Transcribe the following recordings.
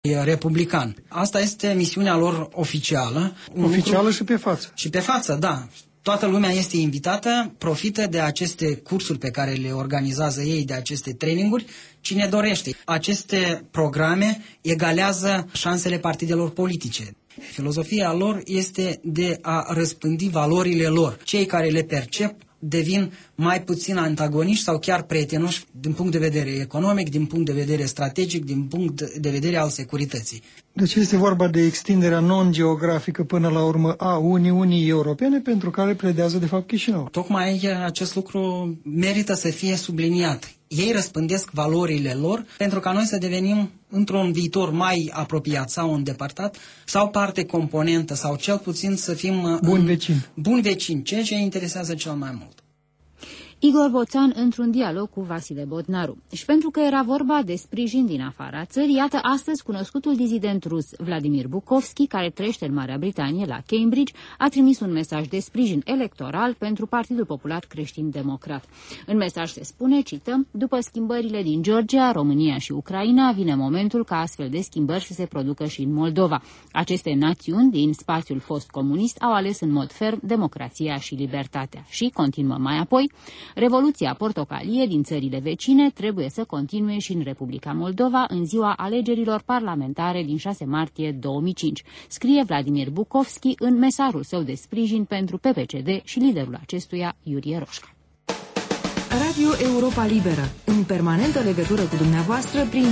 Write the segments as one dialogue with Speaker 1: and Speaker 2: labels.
Speaker 1: republican. Asta este misiunea lor oficială.
Speaker 2: Oficială și pe față.
Speaker 1: Și pe față, da. Toată lumea este invitată, profită de aceste cursuri pe care le organizează ei, de aceste traininguri, cine dorește. Aceste programe egalează șansele partidelor politice. Filozofia lor este de a răspândi valorile lor. Cei care le percep devin mai puțin antagoniști sau chiar prietenoși din punct de vedere economic, din punct de vedere strategic, din punct de vedere al securității.
Speaker 2: Deci este vorba de extinderea non-geografică până la urmă a Uniunii Europene, pentru care pledează de fapt Chișinău.
Speaker 1: Tocmai acest lucru merită să fie subliniat. Ei răspândesc valorile lor pentru ca noi să devenim într-un viitor mai apropiat sau îndepărtat, sau parte componentă, sau cel puțin să fim bun vecini, ceea ce interesează cel mai mult.
Speaker 3: Igor Boțan într-un dialog cu Vasile Bodnaru. Și pentru că era vorba de sprijin din afara țării, iată astăzi cunoscutul dizident rus Vladimir Bukovski, care trăiește în Marea Britanie la Cambridge, a trimis un mesaj de sprijin electoral pentru Partidul Popular Creștin-Democrat. În mesaj se spune, cităm, după schimbările din Georgia, România și Ucraina, vine momentul ca astfel de schimbări să se producă și în Moldova. Aceste națiuni din spațiul fost comunist au ales în mod ferm democrația și libertatea. Și, continuă mai apoi, Revoluția portocalie din țările vecine trebuie să continue și în Republica Moldova în ziua alegerilor parlamentare din 6 martie 2005, scrie Vladimir Bukovski în mesajul său de sprijin pentru PPCD și liderul acestuia, Iurie Roșca.
Speaker 4: Radio Europa Liberă, în permanentă legătură cu dumneavoastră prin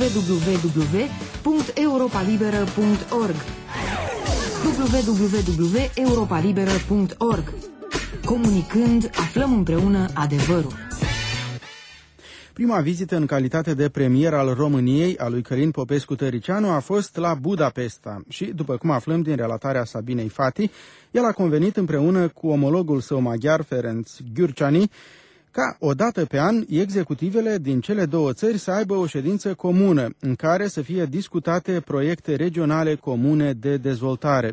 Speaker 4: www.europalibera.org www.europalibera.org. Comunicând, aflăm împreună adevărul.
Speaker 5: Prima vizită în calitate de premier al României a lui Călin Popescu-Tăricianu a fost la Budapesta și, după cum aflăm din relatarea Sabinei Fati, el a convenit împreună cu omologul său maghiar, Ferenc Gyurcsány, ca o dată pe an executivele din cele două țări să aibă o ședință comună în care să fie discutate proiecte regionale comune de dezvoltare.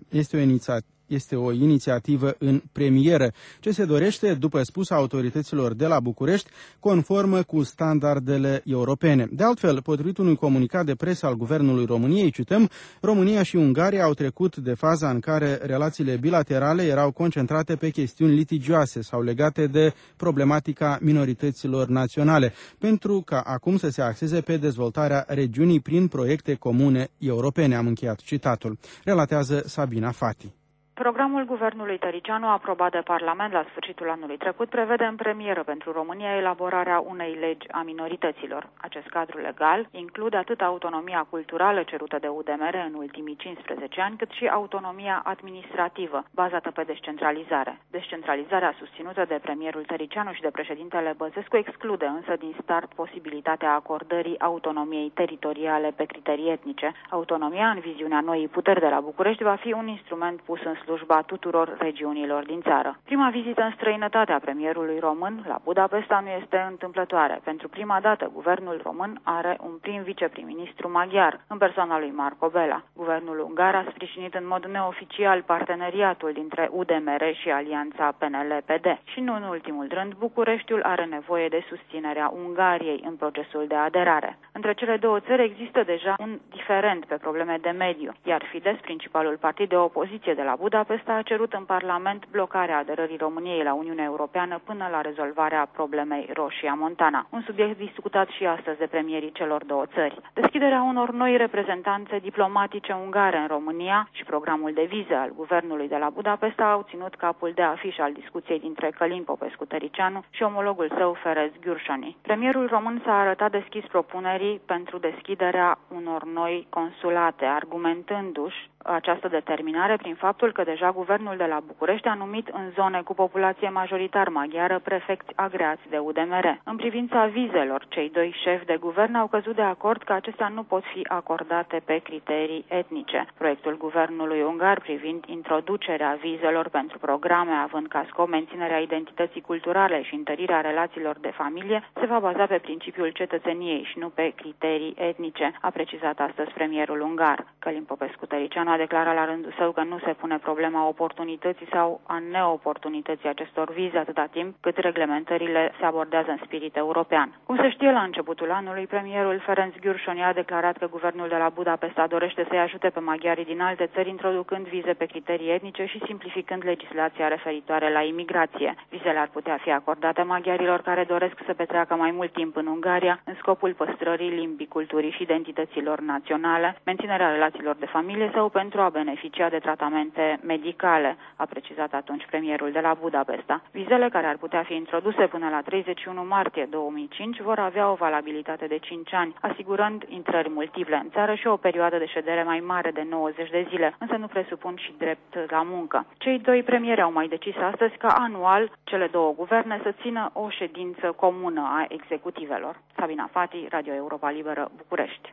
Speaker 5: Este o inițiativă în premieră, ce se dorește, după spus autorităților de la București, conformă cu standardele europene. De altfel, potrivit unui comunicat de presă al Guvernului României, cităm, România și Ungaria au trecut de faza în care relațiile bilaterale erau concentrate pe chestiuni litigioase sau legate de problematica minorităților naționale, pentru ca acum să se axeze pe dezvoltarea regiunii prin proiecte comune europene. Am încheiat citatul. Relatează Sabina Fati.
Speaker 6: Programul guvernului Tăricianu, aprobat de Parlament la sfârșitul anului trecut, prevede în premieră pentru România elaborarea unei legi a minorităților. Acest cadru legal include atât autonomia culturală cerută de UDMR în ultimii 15 ani, cât și autonomia administrativă, bazată pe descentralizare. Descentralizarea susținută de premierul Tăricianu și de președintele Băsescu exclude însă din start posibilitatea acordării autonomiei teritoriale pe criterii etnice. Autonomia, în viziunea noii puteri de la București, va fi un instrument pus în slujba tuturor regiunilor din țară. Prima vizită în străinătate a premierului român la Budapesta nu este întâmplătoare. Pentru prima dată, guvernul român are un prim viceprim-ministru maghiar, în persoana lui Marco Bela. Guvernul ungar a sprijinit în mod neoficial parteneriatul dintre UDMR și alianța PNL-PD. Și nu în ultimul rând, Bucureștiul are nevoie de susținerea Ungariei în procesul de aderare. Între cele două țări există deja un diferend pe probleme de mediu, iar Fidesz, principalul partid de opoziție de la Budapesta, a cerut în Parlament blocarea aderării României la Uniunea Europeană până la rezolvarea problemei Roșia Montana, un subiect discutat și astăzi de premierii celor două țări. Deschiderea unor noi reprezentanțe diplomatice ungare în România și programul de vize al guvernului de la Budapesta au ținut capul de afiș al discuției dintre Călin Popescu-Tăricianu și omologul său Ferenc Gyurcsány. Premierul român s-a arătat deschis propunerii pentru deschiderea unor noi consulate, argumentându-și această determinare prin faptul că deja guvernul de la București a numit în zone cu populație majoritar maghiară prefecți agreați de UDMR. În privința vizelor, cei doi șefi de guvern au căzut de acord că acestea nu pot fi acordate pe criterii etnice. Proiectul guvernului ungar privind introducerea vizelor pentru programe având ca scop menținerea identității culturale și întărirea relațiilor de familie se va baza pe principiul cetățeniei și nu pe criterii etnice, a precizat astăzi premierul ungar. Călin Popescu-Tăricianu a a declarat la rândul său că nu se pune problema oportunității sau a neoportunității acestor vize atâta timp cât reglementările se abordează în spirit european. Cum se știe, la începutul anului, premierul Ferenc Gyurcsány a declarat că guvernul de la Budapesta dorește să-i ajute pe maghiarii din alte țări introducând vize pe criterii etnice și simplificând legislația referitoare la imigrație. Vizele ar putea fi acordate maghiarilor care doresc să petreacă mai mult timp în Ungaria în scopul păstrării limbii, culturii și identităților naționale, menținerea relațiilor de familie sau pentru a beneficia de tratamente medicale, a precizat atunci premierul de la Budapesta. Vizele, care ar putea fi introduse până la 31 martie 2005, vor avea o valabilitate de 5 ani, asigurând intrări multiple în țară și o perioadă de ședere mai mare de 90 de zile, însă nu presupun și drept la muncă. Cei doi premieri au mai decis astăzi ca anual cele două guverne să țină o ședință comună a executivelor. Sabina Fati, Radio Europa Liberă, București.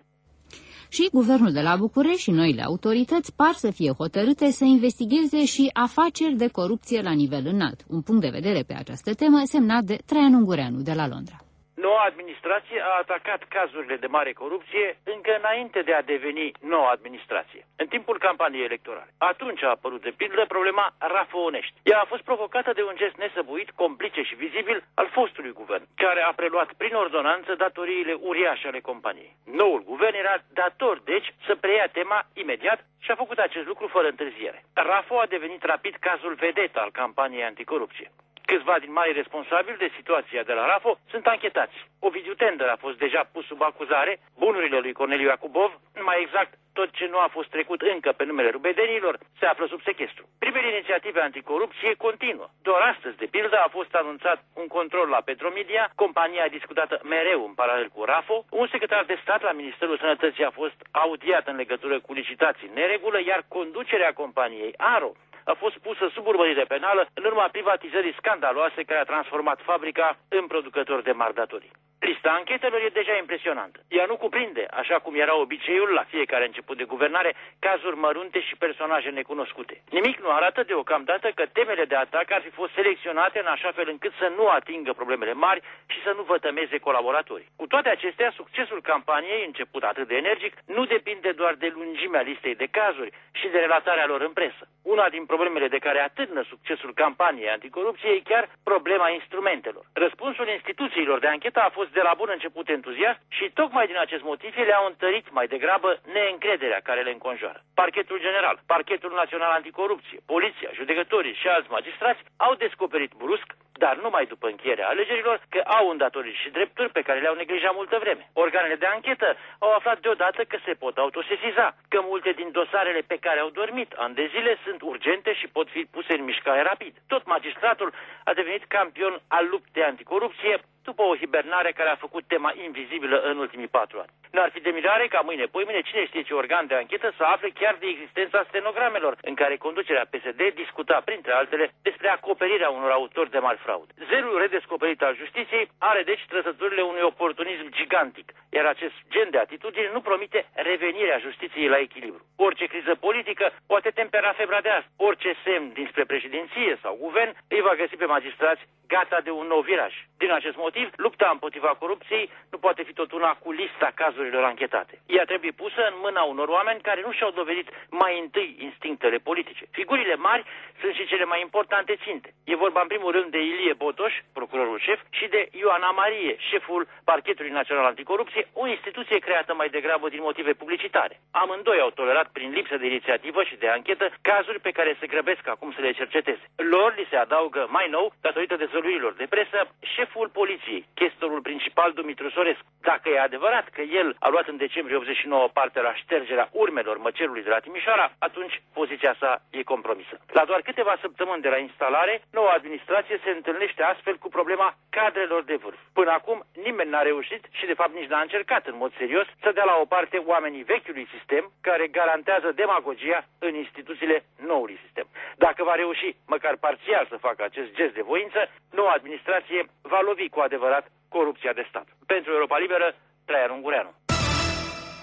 Speaker 3: Și guvernul de la București și noile autorități par să fie hotărâte să investigheze și afaceri de corupție la nivel înalt. Un punct de vedere pe această temă semnat de Traian Ungureanu de la Londra.
Speaker 7: Noua administrație a atacat cazurile de mare corupție încă înainte de a deveni noua administrație, în timpul campaniei electorale. Atunci a apărut de pildă problema Rafoonești. Ea a fost provocată de un gest nesăbuit, complice și vizibil al fostului guvern, care a preluat prin ordonanță datoriile uriașe ale companiei. Noul guvern era dator, deci, să preia tema imediat și a făcut acest lucru fără întârziere. Rafo a devenit rapid cazul vedetă al campaniei anticorupție. Câțiva din mari responsabili de situația de la Rafo sunt anchetați. Ovidiu Tender a fost deja pus sub acuzare, bunurile lui Corneliu Iacubov, mai exact tot ce nu a fost trecut încă pe numele rubedenilor, se află sub sechestru. Primele inițiative anticorupție continuă. Doar astăzi, de pildă, a fost anunțat un control la Petromedia, compania discutată mereu în paralel cu Rafo, un secretar de stat la Ministerul Sănătății a fost audiat în legătură cu licitații în neregulă, iar conducerea companiei Aro a fost pusă sub urmărire penală în urma privatizării scandaloase care a transformat fabrica în producător de mari datorii. Lista anchetelor e deja impresionantă. Ea nu cuprinde, așa cum era obiceiul la fiecare început de guvernare, cazuri mărunte și personaje necunoscute. Nimic nu arată deocamdată că temele de atac ar fi fost selecționate în așa fel încât să nu atingă problemele mari și să nu vătămeze colaboratorii. Cu toate acestea, succesul campaniei, început atât de energic, nu depinde doar de lungimea listei de cazuri și de relatarea lor în presă. Una din problemele de care atârnă succesul campaniei anticorupție e chiar problema instrumentelor. Răspunsul instituțiilor de anchetă a fost de la bun început entuziast și tocmai din acest motiv ele au întărit mai degrabă neîncrederea care le înconjoară. Parchetul general, Parchetul Național Anticorupție, poliția, judecătorii și alți magistrați au descoperit brusc, dar numai după încheierea alegerilor, că au îndatoriri și drepturi pe care le-au neglijat multă vreme. Organele de anchetă au aflat deodată că se pot autosesiza, că multe din dosarele pe care au dormit ani de zile sunt urgente și pot fi puse în mișcare rapid. Tot magistratul a devenit campion al luptei anticorupție după o hibernare care a făcut tema invizibilă în ultimii 4 ani. N-ar fi de mirare ca mâine, cine știe ce organ de anchetă să afle chiar de existența stenogramelor în care conducerea PSD discuta, printre altele, despre acoperirea unor autori de mari fraude. Zerul redescoperit al justiției are deci trăsăturile unui oportunism gigantic, iar acest gen de atitudine nu promite revenirea justiției la echilibru. Orice criză politică poate tempera febra de azi. Orice semn dinspre președinție sau guvern îi va găsi pe magistrați gata de un nou viraj. Din acest motiv, lupta împotriva corupției nu poate fi tot una cu lista cazurilor anchetate. Ea trebuie pusă în mâna unor oameni care nu și-au dovedit mai întâi instinctele politice. Figurile mari sunt și cele mai importante ținte. E vorba în primul rând de Ilie Botoș, procurorul șef, și de Ioana Marie, șeful Parchetului Național Anticorupție, o instituție creată mai degrabă din motive publicitare. Amândoi au tolerat prin lipsă de inițiativă și de anchetă cazuri pe care se grăbesc acum să le cerceteze. Lor li se adaugă mai nou, datorită dezvăluirilor de presă, șeful poliției, chestorul principal Dumitru Sorescu. Dacă e adevărat că el a luat în decembrie 89 parte la ștergerea urmelor măcelului de la Timișoara, atunci poziția sa e compromisă. La doar câteva săptămâni de la instalare, noua administrație se întâlnește astfel cu problema cadrelor de vârf. Până acum, nimeni n-a reușit și de fapt nici n-a încercat în mod serios să dea la o parte oamenii vechiului sistem care garantează demagogia în instituțiile noului sistem. Dacă va reuși, măcar parțial, să facă acest gest de voință, noua administrație va lovi cu adevărat corupția de stat. Pentru Europa Liberă, Traian Ungureanu.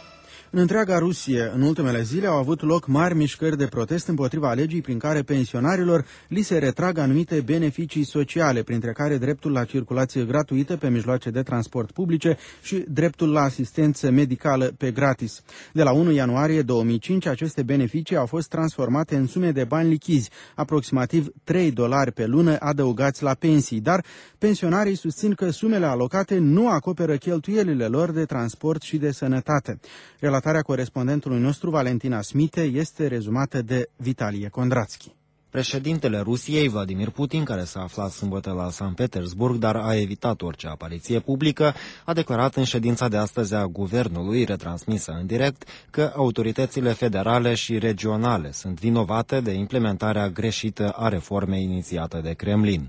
Speaker 5: În întreaga Rusie, în ultimele zile, au avut loc mari mișcări de protest împotriva legii prin care pensionarilor li se retrag anumite beneficii sociale, printre care dreptul la circulație gratuită pe mijloace de transport publice și dreptul la asistență medicală pe gratis. De la 1 ianuarie 2005, aceste beneficii au fost transformate în sume de bani lichizi, aproximativ $3 pe lună adăugați la pensii, dar pensionarii susțin că sumele alocate nu acoperă cheltuielile lor de transport și de sănătate. Relatarea corespondentului nostru, Valentina Smite, este rezumată de Vitalie Kondrațchi.
Speaker 8: Președintele Rusiei, Vladimir Putin, care s-a aflat sâmbătă la Sankt Petersburg, dar a evitat orice apariție publică, a declarat în ședința de astăzi a guvernului, retransmisă în direct, că autoritățile federale și regionale sunt vinovate de implementarea greșită a reformei inițiată de Kremlin.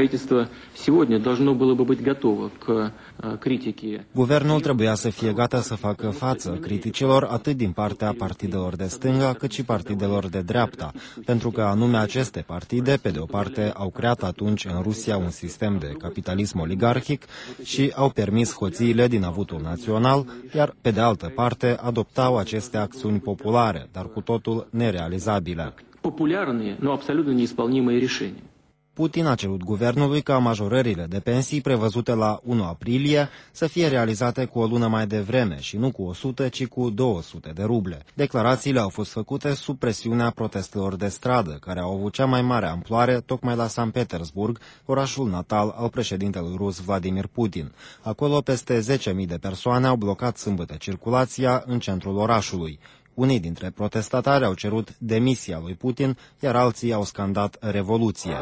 Speaker 8: Guvernul trebuia să fie gata să facă față criticilor atât din partea partidelor de stânga cât și partidelor de dreapta, pentru că anume aceste partide, pe de o parte, au creat atunci în Rusia un sistem de capitalism oligarhic și au permis hoțiile din avutul național, iar pe de altă parte adoptau aceste acțiuni populare, dar cu totul nerealizabile.
Speaker 9: Popularne, но абсолютно неисполнимые решения.
Speaker 8: Putin a cerut guvernului ca majorările de pensii prevăzute la 1 aprilie să fie realizate cu o lună mai devreme și nu cu 100, ci cu 200 de ruble. Declarațiile au fost făcute sub presiunea protestelor de stradă, care au avut cea mai mare amploare tocmai la Sankt Petersburg, orașul natal al președintelui rus Vladimir Putin. Acolo peste 10.000 de persoane au blocat sâmbătă circulația în centrul orașului. Unii dintre protestatari au cerut demisia lui Putin, iar alții au scandat revoluție.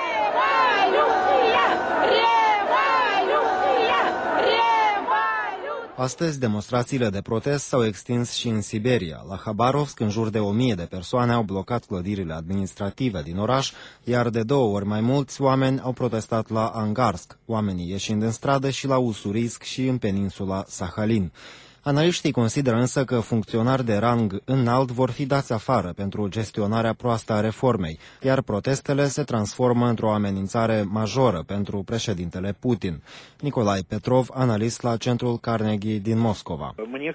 Speaker 8: Astăzi, demonstrațiile de protest s-au extins și în Siberia. La Habarovsk, în jur de 1.000 de persoane au blocat clădirile administrative din oraș, iar de 2 ori mai mulți oameni au protestat la Angarsk, oamenii ieșind în stradă și la Ussurisk și în peninsula Sahalin. Analiștii consideră însă că funcționari de rang înalt vor fi dați afară pentru gestionarea proastă a reformei, iar protestele se transformă într-o amenințare majoră pentru președintele Putin. Nicolae Petrov, analist la Centrul Carnegie din Moscova.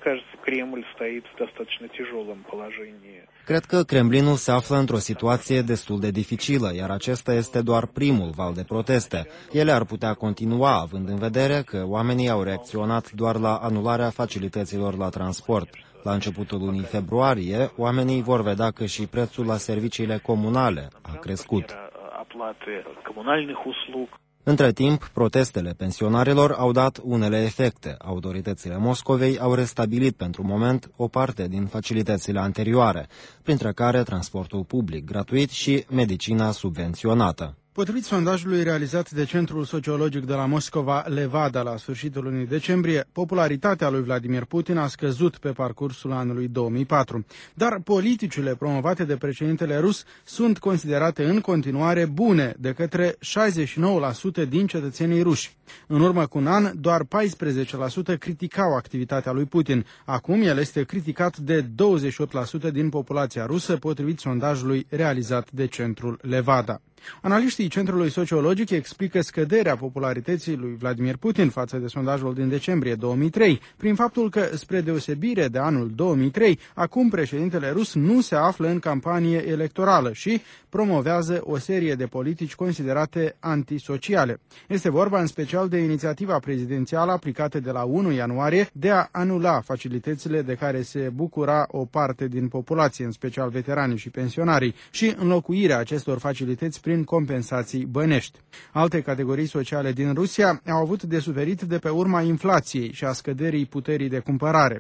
Speaker 8: Cred că Kremlinul se află într-o situație destul de dificilă, iar acesta este doar primul val de proteste. Ele ar putea continua, având în vedere că oamenii au reacționat doar la anularea facilităților la transport. La începutul lunii februarie, oamenii vor vedea că și prețul la serviciile comunale a crescut. Între timp, protestele pensionarilor au dat unele efecte. Autoritățile Moscovei au restabilit pentru moment o parte din facilitățile anterioare, printre care transportul public gratuit și medicina subvenționată.
Speaker 5: Potrivit sondajului realizat de Centrul Sociologic de la Moscova, Levada, la sfârșitul lunii decembrie, popularitatea lui Vladimir Putin a scăzut pe parcursul anului 2004. Dar politicile promovate de președintele rus sunt considerate în continuare bune de către 69% din cetățenii ruși. În urmă cu un an, doar 14% criticau activitatea lui Putin. Acum el este criticat de 28% din populația rusă, potrivit sondajului realizat de Centrul Levada. Analiștii Centrului Sociologic explică scăderea popularității lui Vladimir Putin față de sondajul din decembrie 2003, prin faptul că, spre deosebire de anul 2003, acum președintele rus nu se află în campanie electorală și promovează o serie de politici considerate antisociale. Este vorba în special de inițiativa prezidențială aplicată de la 1 ianuarie de a anula facilitățile de care se bucura o parte din populație, în special veteranii și pensionarii, și înlocuirea acestor facilități prin compensații bănești. Alte categorii sociale din Rusia au avut de suferit de pe urma inflației și a scăderii puterii de cumpărare.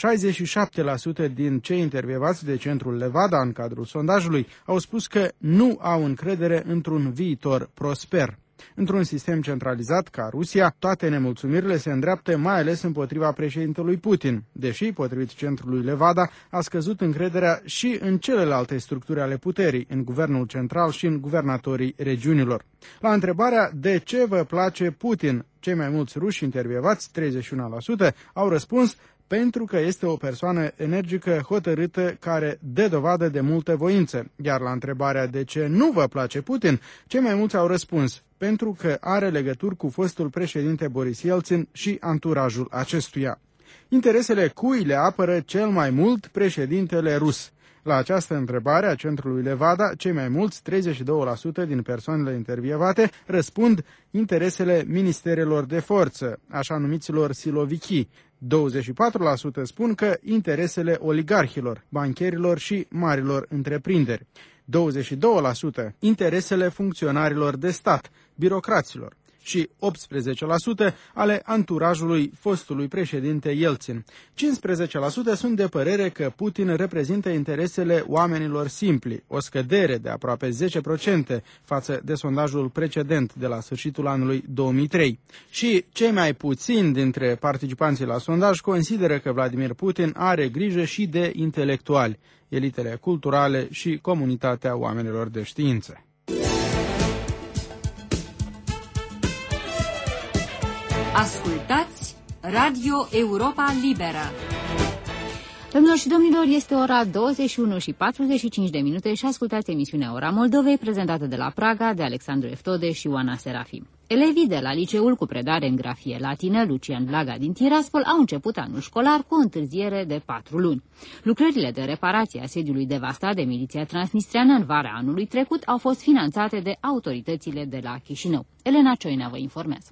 Speaker 5: 67% din cei intervievați de Centrul Levada în cadrul sondajului au spus că nu au încredere într-un viitor prosper. Într-un sistem centralizat ca Rusia, toate nemulțumirile se îndreaptă mai ales împotriva președintelui Putin, deși, potrivit Centrului Levada, a scăzut încrederea și în celelalte structuri ale puterii, în guvernul central și în guvernatorii regiunilor. La întrebarea de ce vă place Putin, cei mai mulți ruși intervievați, 31%, au răspuns pentru că este o persoană energică, hotărâtă, care dă dovadă de multă voință. Iar la întrebarea de ce nu vă place Putin, cei mai mulți au răspuns pentru că are legături cu fostul președinte Boris Yeltsin și anturajul acestuia. Interesele cui le apără cel mai mult președintele rus? La această întrebare a centrului Levada, cei mai mulți, 32% din persoanele intervievate, răspund interesele ministerelor de forță, așa numiților silovichii. 24% spun că interesele oligarhilor, bancherilor și marilor întreprinderi. 22% interesele funcționarilor de stat, birocraților. Și 18% ale anturajului fostului președinte Yeltsin. 15% sunt de părere că Putin reprezintă interesele oamenilor simpli, o scădere de aproape 10% față de sondajul precedent de la sfârșitul anului 2003. Și cei mai puțini dintre participanții la sondaj consideră că Vladimir Putin are grijă și de intelectuali, elitele culturale și comunitatea oamenilor de știință.
Speaker 4: Ascultați Radio Europa Liberă.
Speaker 3: Domnilor și domnilor, este ora 21:45 și ascultați emisiunea Ora Moldovei, prezentată de la Praga de Alexandru Eftode și Oana Serafim. Elevii de la liceul cu predare în grafie latină Lucian Blaga din Tiraspol au început anul școlar cu o întârziere de 4 luni. Lucrările de reparație a sediului devastat de miliția transnistreană în vara anului trecut au fost finanțate de autoritățile de la Chișinău. Elena Cioina vă informează.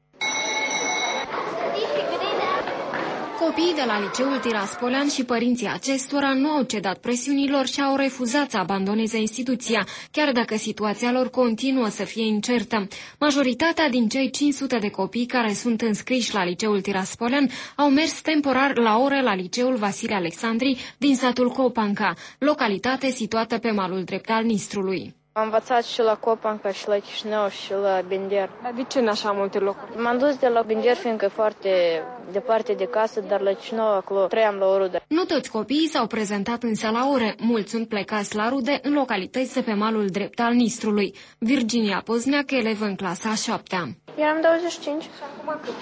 Speaker 10: Copiii de la liceul Tiraspolean și părinții acestora nu au cedat presiunilor și au refuzat să abandoneze instituția, chiar dacă situația lor continuă să fie incertă. Majoritatea din cei 500 de copii care sunt înscriși la liceul Tiraspolean au mers temporar la ore la liceul Vasile Alexandri din satul Copanca, localitate situată pe malul drept al Nistrului.
Speaker 11: Am învățat și la Copanca, și la Chișinău, și la Bender.
Speaker 12: De ce în așa multe locuri?
Speaker 11: M-am dus de la Bender, fiindcă e foarte departe de casă, dar la Chișinău acolo trăiam la o rudă.
Speaker 10: Nu toți copiii s-au prezentat însă la ore. Mulți sunt plecați la rude în localități de pe malul drept al Nistrului. Virginia Pozneac, elevă în clasa a 7-a.
Speaker 11: Eram 25.
Speaker 12: Și acum cât?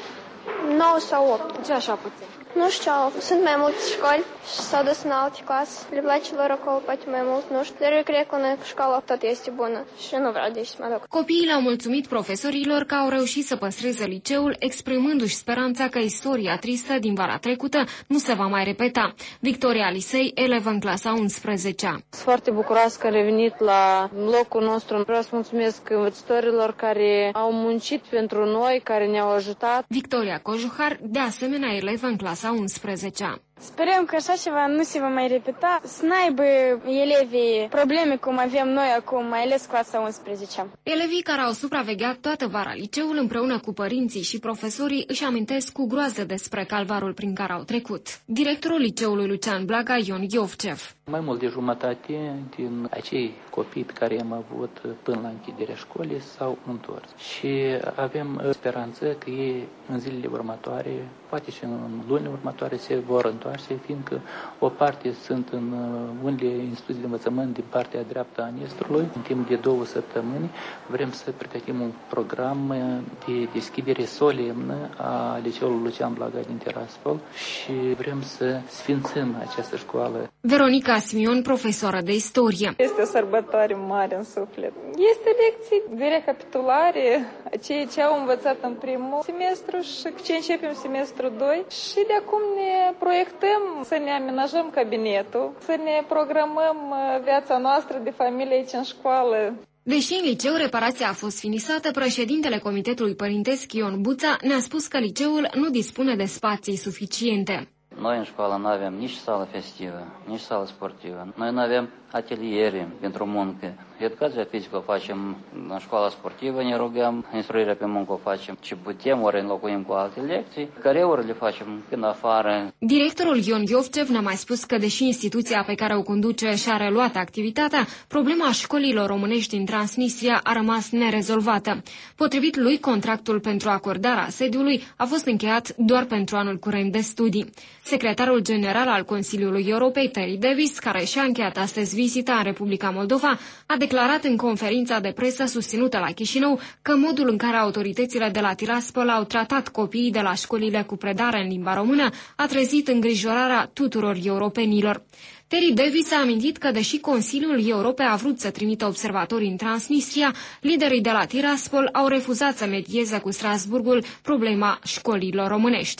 Speaker 11: 9 sau 8.
Speaker 12: De ce așa puțin?
Speaker 11: Nu știu, sunt mai multe școli și s-au dus în alte clase. Le place lor acolo poate mai mult, nu știu. Dar eu cred că școala tot este bună și nu vreau de să mă duc.
Speaker 10: Copiii le-au mulțumit profesorilor că au reușit să păstreze liceul, exprimându-și speranța că istoria tristă din vara trecută nu se va mai repeta. Victoria Alisei, elevă în clasa 11-a.
Speaker 13: Sunt foarte bucuroasă că am revenit la locul nostru. Vreau să mulțumesc învățătorilor care au muncit pentru noi, care ne-au ajutat.
Speaker 10: Victoria Cojuhar, de asemenea elevă în clasa 11-a.
Speaker 14: Sperăm că așa ceva nu se va mai repeta, să n-aibă elevii probleme cum avem noi acum, mai ales clasa 11-a.
Speaker 10: Elevii care au supravegheat toată vara liceul împreună cu părinții și profesorii își amintesc cu groază despre calvarul prin care au trecut. Directorul liceului Lucian Blaga, Ion Iovcev.
Speaker 9: Mai mult de jumătate din acei copii pe care i-am avut până la închiderea școlii s-au întors. Și avem speranță că ei în zilele următoare, poate și în lunile următoare, se vor întoarce, fiindcă o parte sunt în unele instituții de învățământ din partea dreaptă a Nistrului. În timp de 2 săptămâni vrem să pregătim un program de deschidere solemnă a liceului Lucian Blaga din Tiraspol și vrem să sfințim această școală.
Speaker 10: Veronica Simion, profesoră de istorie.
Speaker 15: Este o sărbătoare mare în suflet. Este lecții de recapitulare a ceea ce au învățat în primul semestru și ce începem semestrul 2 și de acum ne proiectăm să ne amenajăm cabinetul, să ne programăm viața noastră de familie aici în școală.
Speaker 10: Deși în liceu reparația a fost finisată, președintele Comitetului Părintesc Ion Buța ne-a spus că liceul nu dispune de spații suficiente.
Speaker 16: Noi în școală nu avem nici sală festivă, nici sală sportivă. Noi nu avem ateliere pentru muncă. Educația fizică o facem în școala sportivă, ne rugăm, instruirea pe muncă o facem ce putem, ori înlocuim cu alte lecții, care ori le facem în afară.
Speaker 10: Directorul Ion Iovcev ne-a mai spus că, deși instituția pe care o conduce și-a reluat activitatea, problema școlilor românești din Transnistria a rămas nerezolvată. Potrivit lui, contractul pentru acordarea sediului a fost încheiat doar pentru anul curent de studii. Secretarul general al Consiliului Europei, Terry Davis, care și-a încheiat astăzi vizita în Republica Moldova, a declarat în conferința de presă susținută la Chișinău că modul în care autoritățile de la Tiraspol au tratat copiii de la școlile cu predare în limba română a trezit îngrijorarea tuturor europenilor. Terry Davis a amintit că, deși Consiliul Europei a vrut să trimită observatori în Transnistria, liderii de la Tiraspol au refuzat să medieze cu Strasburgul problema școlilor românești.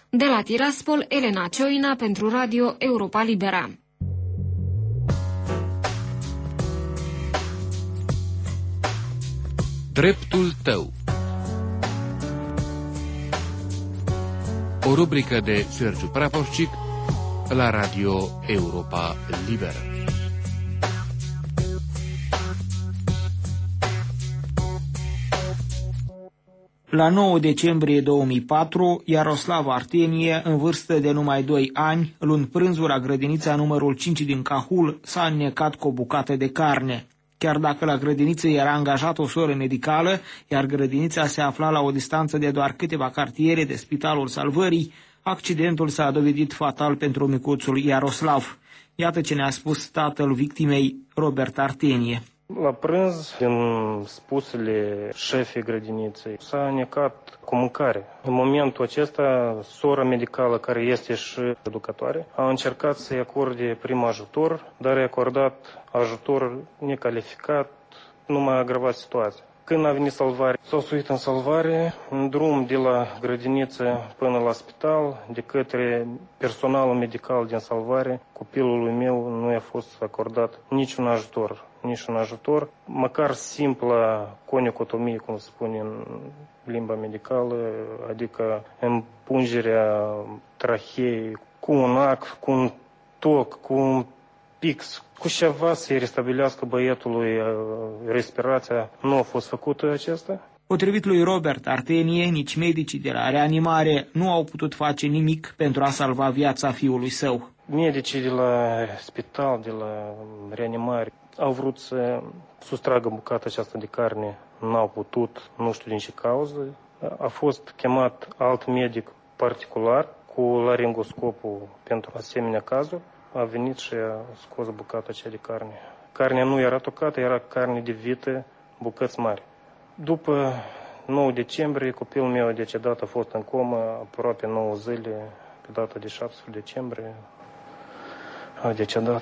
Speaker 10: De la Tiraspol, Elena Cioina pentru Radio Europa Libera.
Speaker 17: Dreptul tău. O rubrică de Sergiu Praporcic la Radio Europa Liberă.
Speaker 18: La 9 decembrie 2004, Iaroslav Artenie, în vârstă de numai 2 ani, luând prânzul la grădinița numărul 5 din Cahul, s-a înnecat cu o bucată de carne. Chiar dacă la grădiniță era angajată o soră medicală, iar grădinița se afla la o distanță de doar câteva cartiere de Spitalul Salvării, accidentul s-a dovedit fatal pentru micuțul Iaroslav. Iată ce ne-a spus tatăl victimei, Robert Artenie.
Speaker 19: La prânz, din spusele șefii grădiniței, s-a înnecat cu mâncare. În momentul acesta, sora medicală, care este și educatoare, a încercat să-i acorde prim ajutor, dar i-a acordat ajutor necalificat, nu mai agravat situația. Când a venit salvare, s-au suit în salvare, în drum de la grădiniță până la spital, de către personalul medical din salvare, copilului meu nu i-a fost acordat niciun ajutor, măcar simpla conicotomie, cum se spune în limba medicală, adică împungerea tracheei cu un ac, cu un toc, cu un pix, cu ceva să-i restabilească băiatului respirația. Nu a fost făcută acesta.
Speaker 18: Potrivit lui Robert Artenie, nici medicii de la reanimare nu au putut face nimic pentru a salva viața fiului său.
Speaker 19: Medicii de la spital, de la reanimare, au vrut să sustragă bucata aceasta de carne, n-au putut, nu știu din ce cauză. A fost chemat alt medic particular cu laringoscopul pentru asemenea cazuri. A venit și a scos bucata aceea de carne. Carnea nu era tocată, era carne de vită, bucăți mari. După 9 decembrie, copilul meu a decedat, a fost în comă aproape 9 zile, pe data de 17 decembrie a decedat.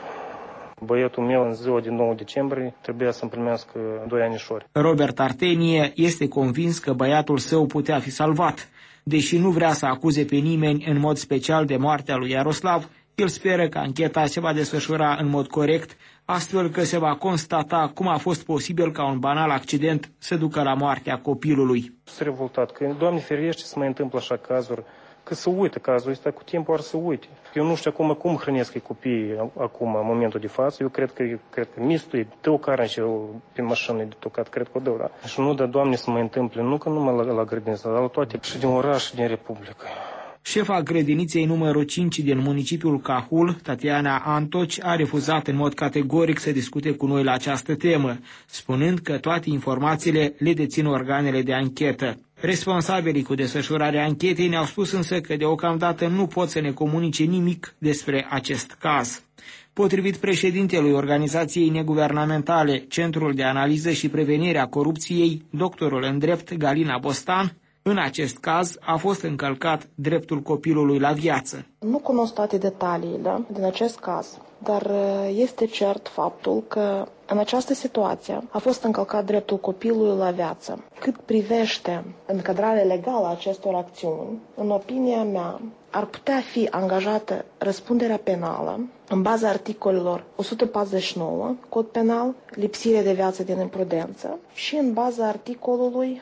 Speaker 19: Băiatul meu în ziua de 9 decembrie trebuia să împlinească 2 anișori.
Speaker 18: Robert Artenie este convins că băiatul său putea fi salvat. Deși nu vrea să acuze pe nimeni în mod special de moartea lui Iaroslav, el speră că ancheta se va desfășura în mod corect, astfel că se va constata cum a fost posibil ca un banal accident să ducă la moartea copilului.
Speaker 19: Sunt revoltat că, Doamne ferește, să mai întâmplă așa cazuri, că să uită cazul ăsta, cu timpul ar să uite. Eu nu știu acum cum hrănesc copiii acum, în momentul de față. Eu cred că mistul dă o carne și pe mașină de tocat, cred că o dă, da? Și nu dă, Doamne, să mai întâmple, nu că numai la grădiniță, dar la toate, și din oraș, și din Republică.
Speaker 18: Șefa grădiniței numărul 5 din municipiul Cahul, Tatiana Antoci, a refuzat în mod categoric să discute cu noi la această temă, spunând că toate informațiile le dețin organele de anchetă. Responsabilii cu desfășurarea anchetei ne-au spus însă că deocamdată nu pot să ne comunice nimic despre acest caz. Potrivit președintelui organizației neguvernamentale Centrul de Analiză și Prevenire a Corupției, doctorul în drept Galina Bostan, în acest caz a fost încălcat dreptul copilului la viață.
Speaker 20: Nu cunosc toate detaliile din acest caz, dar este cert faptul că în această situație a fost încălcat dreptul copilului la viață. Cât privește încadrarea legală a acestor acțiuni, în opinia mea, ar putea fi angajată răspunderea penală în baza articolelor 149, cod penal, lipsire de viață din imprudență, și în baza articolului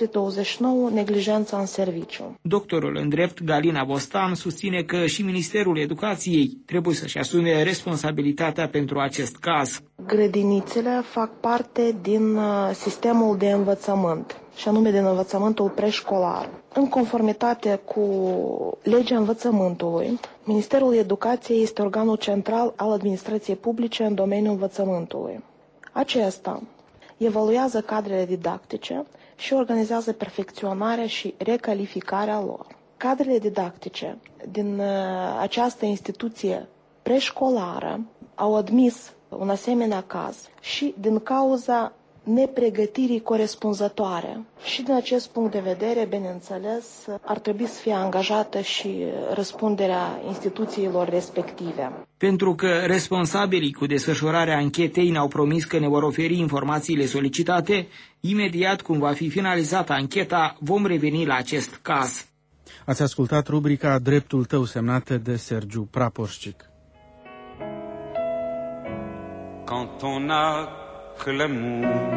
Speaker 20: 329, neglijența în serviciu.
Speaker 18: Doctorul în drept Galina Bostan susține că și Ministerul Educației trebuie să-și asume responsabilitatea pentru acest caz.
Speaker 20: Grădinițele fac parte din sistemul de învățământ, și anume din învățământul preșcolar. În conformitate cu legea învățământului, Ministerul Educației este organul central al administrației publice în domeniul învățământului. Acesta evaluează cadrele didactice și organizează perfecționarea și recalificarea lor. Cadrele didactice din această instituție preșcolară au admis un asemenea caz și din cauza nepregătirii corespunzătoare. Și din acest punct de vedere, bineînțeles, ar trebui să fie angajată și răspunderea instituțiilor respective.
Speaker 18: Pentru că responsabilii cu desfășurarea anchetei ne-au promis că ne vor oferi informațiile solicitate, imediat cum va fi finalizată ancheta, vom reveni la acest caz.
Speaker 5: Ați ascultat rubrica Dreptul tău, semnată de Sergiu Praporșcic.
Speaker 21: Quand on a que l'amour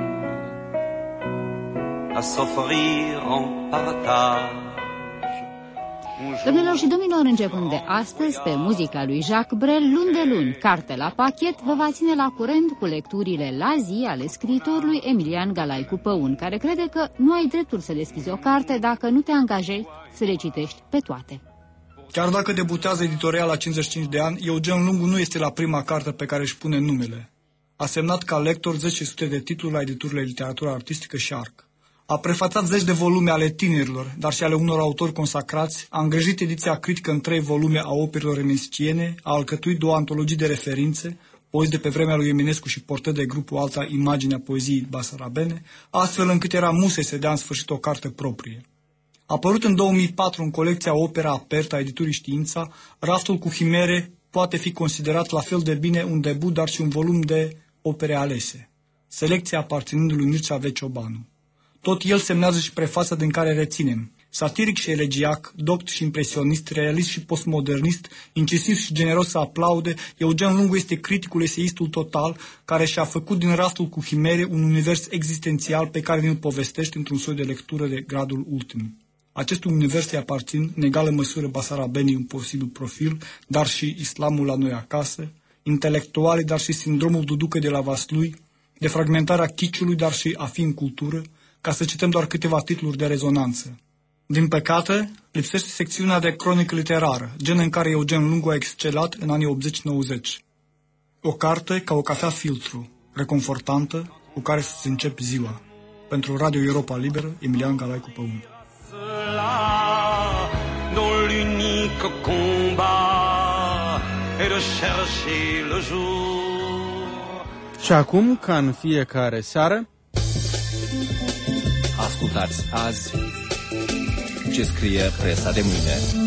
Speaker 21: à s'offrir en partage.
Speaker 3: Domnilor și domnilor, începând de astăzi, pe muzica lui Jacques Brel, luni de luni, Carte la pachet, vă va ține la curent cu lecturile la zi ale scriitorului Emilian Galaicu Păun, care crede că nu ai dreptul să deschizi o carte dacă nu te angajezi să le citești pe toate.
Speaker 22: Chiar dacă debutează editorial la 55 de ani, Eugen Lungu nu este la prima carte pe care își pune numele. A semnat ca lector 10 de titluri la editurile Literatura Artistică și Arc. A prefațat 10 de volume ale tinerilor, dar și ale unor autori consacrați, a îngrijit ediția critică în 3 volume a operelor enesciene, a alcătuit 2 antologii de referințe, poezi de pe vremea lui Eminescu și portret de grupul Alta Imagine a poeziei basarabene, astfel încât era musai să dea în sfârșit o carte proprie. A apărut în 2004 în colecția Opera Aperta a editurii Știința, Raftul cu Chimere poate fi considerat la fel de bine un debut, dar și un volum de opere alese. Selecția aparținând lui Mircea V. Ciobanu. Tot el semnează și prefața din care reținem. Satiric și elegiac, doct și impresionist, realist și postmodernist, incisiv și generos să aplaude, Eugen Lungu este criticul, eseistul total, care și-a făcut din Raftul cu Chimere un univers existențial pe care ne-l povestește într-un soi de lectură de gradul ultim. Acestui univers îi aparțin în egală măsură basarabenii un posibil profil, dar și islamul la noi acasă, intelectualii, dar și sindromul Duducă de la Vaslui, defragmentarea chiciului, dar și a fi în cultură, ca să cităm doar câteva titluri de rezonanță. Din păcate, lipsește secțiunea de cronică literară, gen în care Eugen Lungu a excelat în anii 80-90. O carte ca o cafea filtru, reconfortantă, cu care să-ți începi ziua. Pentru Radio Europa Liberă, Emilian Galaicu Păun.
Speaker 5: Și acum, ca în fiecare seară,
Speaker 23: ascultați azi ce scrie presa de mâine.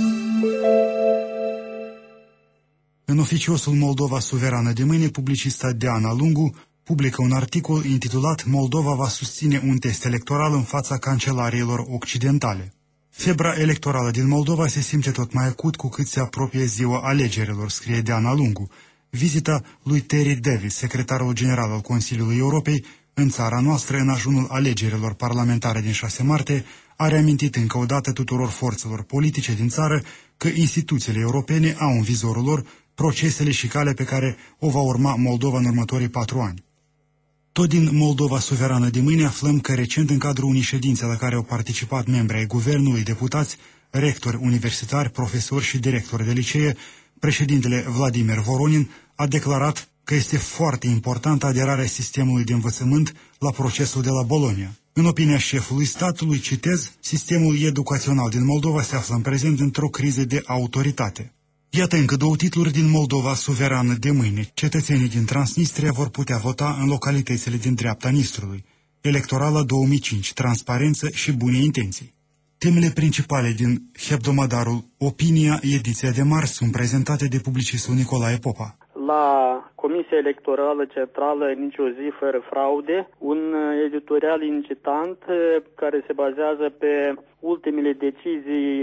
Speaker 24: În oficiosul Moldova Suverană de mâine, publicista Diana Lungu publică un articol intitulat Moldova va susține un test electoral în fața cancelariilor occidentale. Febra electorală din Moldova se simte tot mai acut cu cât se apropie ziua alegerilor, scrie Diana Lungu. Vizita lui Terry Davis, secretarul general al Consiliului Europei, în țara noastră, în ajunul alegerilor parlamentare din 6 martie, a reamintit încă o dată tuturor forțelor politice din țară că instituțiile europene au în vizorul lor procesele și calea pe care o va urma Moldova în următorii 4 ani. Tot din Moldova Suverană de mâine aflăm că recent, în cadrul unei ședințe la care au participat membri ai guvernului, deputați, rectori universitari, profesori și directori de licee, președintele Vladimir Voronin a declarat că este foarte importantă aderarea sistemului de învățământ la procesul de la Bologna. În opinia șefului statului, citez, sistemul educațional din Moldova se află în prezent într-o criză de autoritate. Iată încă 2 titluri din Moldova Suverană de mâine. Cetățenii din Transnistria vor putea vota în localitățile din dreapta Nistrului. Electorala 2005, transparență și bune intenții. Temele principale din hebdomadarul Opinia, ediția de marți, sunt prezentate de publicistul Nicolae Popa.
Speaker 25: La Comisia Electorală Centrală, nicio zi fără fraude, un editorial incitant care se bazează pe ultimele decizii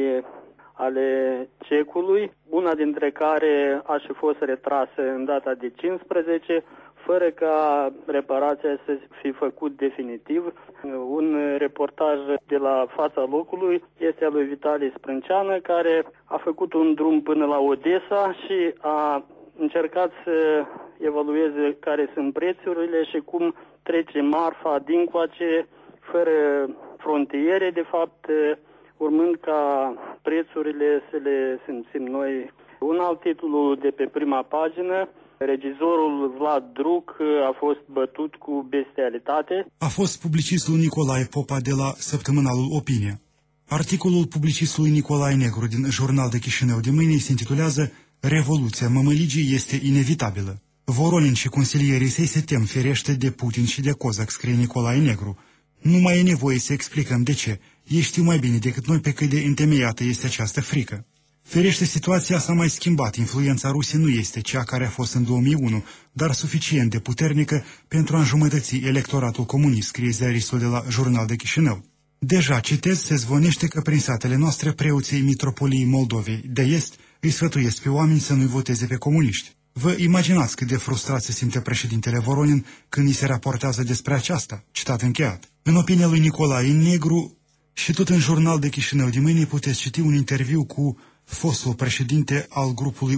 Speaker 25: ale CEC-ului, una dintre care a și fost retrasă în data de 15, fără ca reparația să fi făcut definitiv. Un reportaj de la fața locului este al lui Vitalie Sprânceană, care a făcut un drum până la Odessa și a încercat să evalueze care sunt prețurile și cum trece marfa dincoace, fără frontiere, de fapt, urmând ca prețurile să le simțim noi. Un alt titlu de pe prima pagină, regizorul Vlad Druc a fost bătut cu bestialitate.
Speaker 24: A fost publicistul Nicolae Popa de la săptămânalul Opinia. Articolul publicistului Nicolae Negru din Jurnal de Chișinău de mâine se intitulează Revoluția mămăligii este inevitabilă. Voronin și consilierii săi se tem ferește de Putin și de Cozac, scrie Nicolae Negru. Nu mai e nevoie să explicăm de ce. Ei știu mai bine decât noi pe cât de întemeiată este această frică. Ferește, situația s-a mai schimbat. Influența Rusiei nu este cea care a fost în 2001, dar suficient de puternică pentru a înjumătăți electoratul comunist, scrie ziaristul de la Jurnal de Chișinău. Deja, citez, se zvonește că prin satele noastre preoții Mitropoliei Moldovei de Est îi sfătuiesc pe oameni să nu-i voteze pe comuniști. Vă imaginați cât de frustrat se simte președintele Voronin când îi se raportează despre aceasta, citat încheiat. În opinia lui Nicolae Negru, și tot în Jurnal de Chișinău de mâine puteți citi un interviu cu fostul președinte al grupului